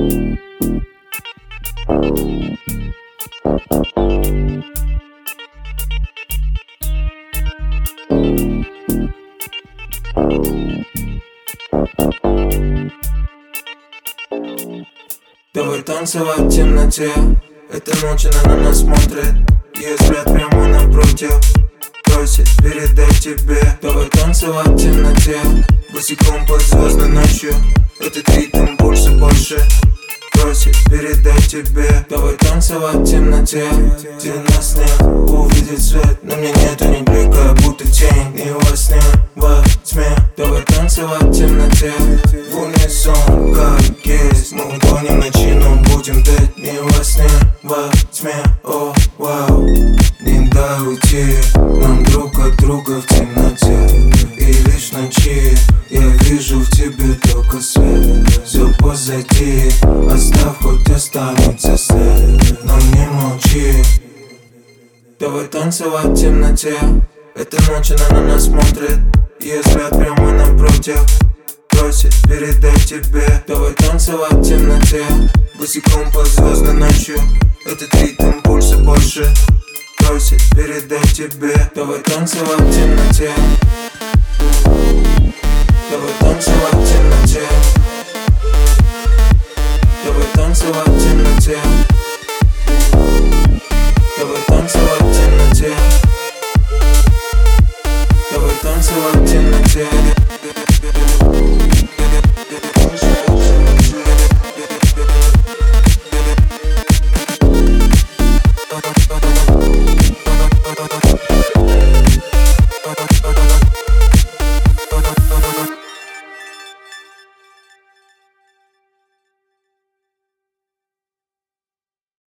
Давай танцевать в темноте. Эта ночь она на нас смотрит. Ее взгляд прямо напротив. Просит передать тебе. Давай танцевать в темноте. Босиком под звездной ночью. Этот ритм больше больше. Просит передать тебе. Давай танцевать в темноте. Где нас нет, увидеть свет. Но мне нету ни блика, будто тень. И во сне, во тьме. Давай танцевать в темноте. В унисон, как есть. Мы утонем в ночи, но будем петь. Не во сне, во тьме. О, вау. Не дай уйти нам друг от друга в темноте. И лишь в ночи я вижу в тебе только свет. Все позади, оставь, хоть останется след. Но не молчи. Давай танцевать в темноте. Эта ночь она на нас смотрит. Ее взгляд прямо напротив. Просит передать тебе. Давай танцевать в темноте. Босиком под звездной ночью. Этот ритм пульса больше. Просит передать тебе. Давай танцевать в темноте. Давай танцевать в темноте. Давай танцевать в темноте.